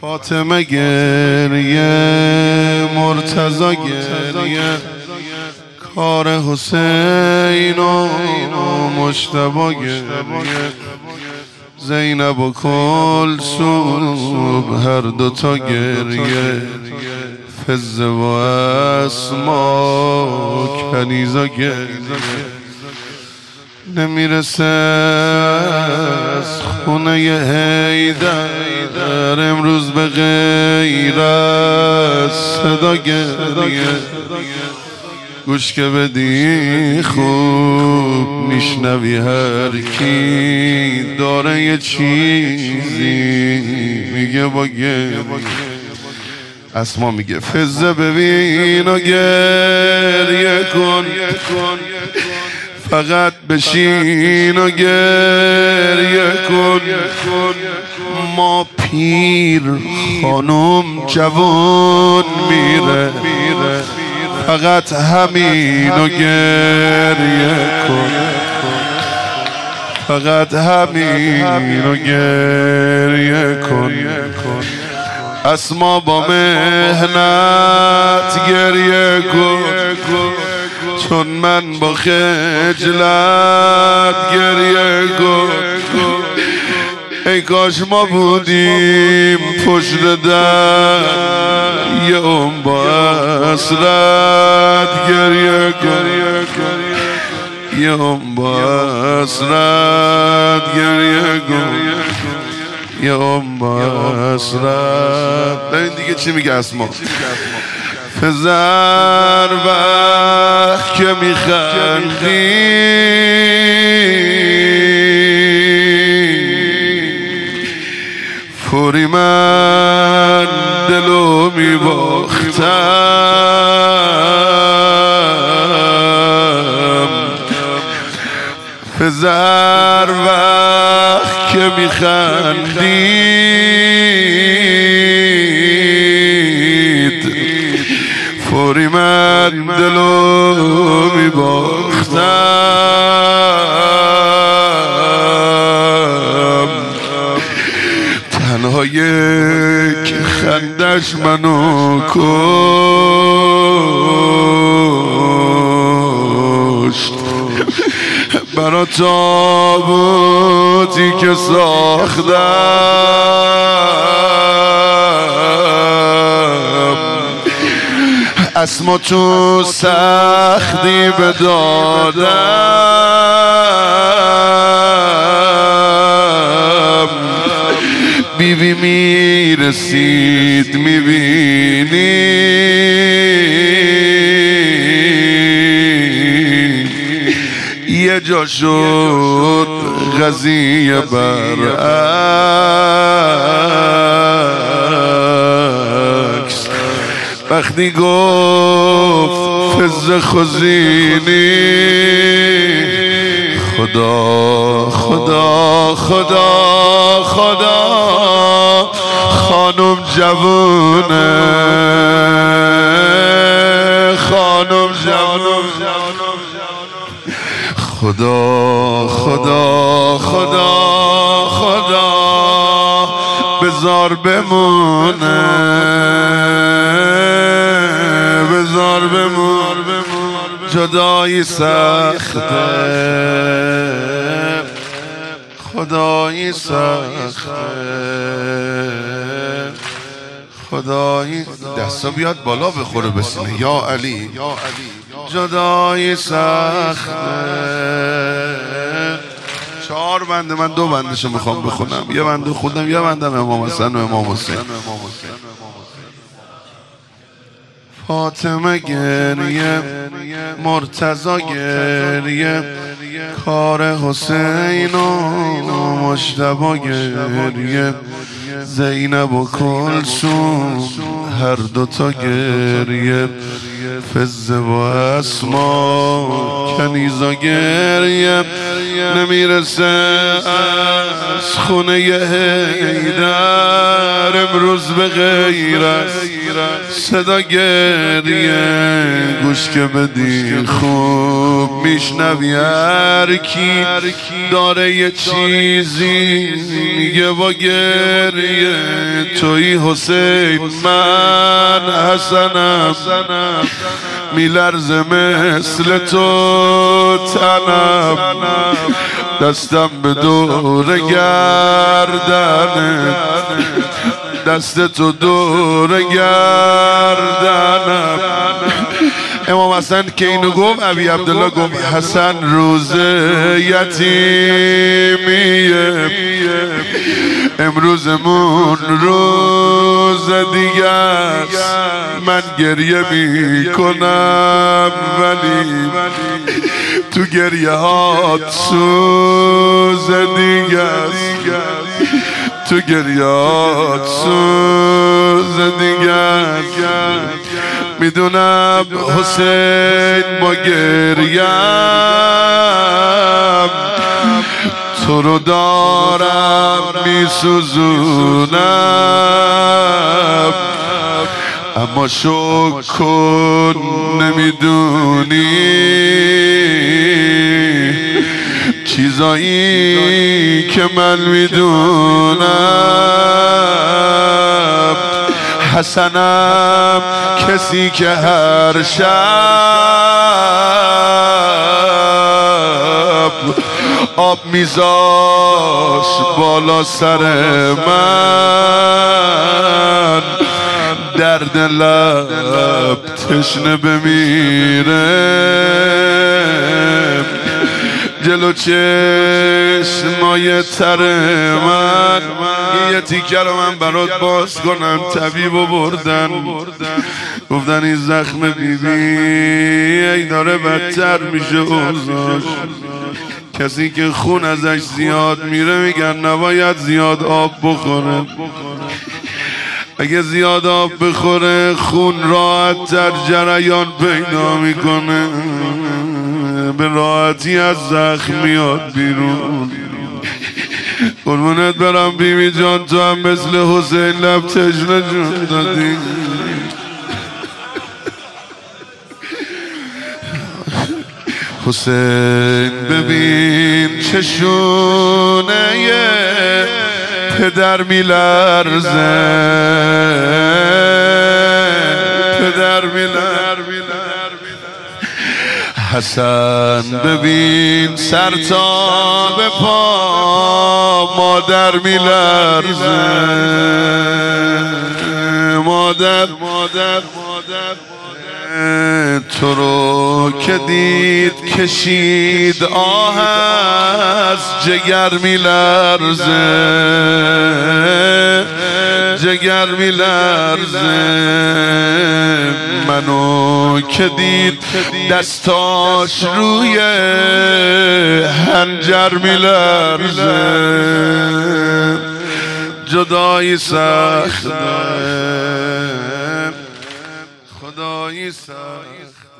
فاطمه گریه، مرتضی گریه، کار حسین و مجتبی گریه، زینب و کلثوم هر دوتا گریه، فزه و اسما کنیزا گریه، نمیرسه از خونه حیدر امروز به غیر از صدا گریه، گوش که بدی خوب میشنوی هر کی داره یه چیزی میگه با گریه. اسما میگه فزه ببین و گریه کن، فقط بشین و گریه کن، ما پیر خانم جوان میره، فقط همین و گریه کن، فقط همین و گریه کن. اسما با مهنت گریه کن، چون من با خجلت گریه کن. ای کاش ما بودیم پشت در یه با حسرت گریه کن، یه با حسرت گریه کن، یه با حسرت. ببین دیگه چی میگه اسما. فزر وقت که میخندی فوری من دلو میباختم، فزر وقت که میخندید فوری من دلو میباختم، تنها یک خندش منو کشت، برا تابوتی که ساختم، اسما تو سختی بدادم، بیبی میرسید میبینی یه جا شد قضیه برعکس، وقتی گفت فزه خزینی خدا خدا خدا خدا خانم جوونه، خانم جوونه، خدا خدا خدا خدا بذار بمونه، بذار بمونه، جدایی سخته، خدایی سخته، خدایی. دستا بیاد بالا بخوره بسینه یا علی، جدایی سخته. 4 بنده، من 2 بندشو میخوام بخونم، یه بنده خودم، یه بندم امام حسن و امام حسین. فاطمه گریه، مرتضی گریه، کار حسین و مجتبی گریه، زینب و کلثوم هر دوتا گریه، فزه و اسما کنیزا گریه، نمیرسه از خونه حیدر امروز به غیر است صدا گریه گوش که بدی خوب میشنوی هر کی داره یه چیزی میگه با گریه توی حسین من حسنم میلرزه مثل تو تنم دستم به دور گردنه دست تو دور گردنم امام حسن که اینو گفت ابی عبدالله گفت حسن روز یتیمیه امروزمون روز دیگه است من گریه میکنم ولی تو گریه هات سوز دیگه است تو گریه هات سوز دیگه است میدونم حسین با گریم تو رو دارم میسوزونم اما شکر کن نمیدونی چیزایی که من میدونم حسنم کسی که هر شب آب میذاش بالا سر من درد لب تشنه بمیره جلو چشمای تر من یه تیکه رو من برات باز کنم طبیبو بردن گفتن این زخم بیبی ای داره بدتر میشه اوضاش کسی که خون ازش زیاد میره میگن نباید زیاد آب بخوره اگه زیاد آب بخوره خون راحت تر جریان پیدا میکنه به راحتی از زخم میاد بیرون قربونت برم بیبی جان تو هم مثل حسین لب تشنه جون دادی حسین ببین چشونه پدر میلرزه پدر میلرزه حسن ببین سر تا به پا مادر میلرزه مادر تو رو که دید کشید آه از جگر میلرزه جگر میلرزه منو که دید دستاش روی حنجر میلرزه جدایی سخت خدایی سخت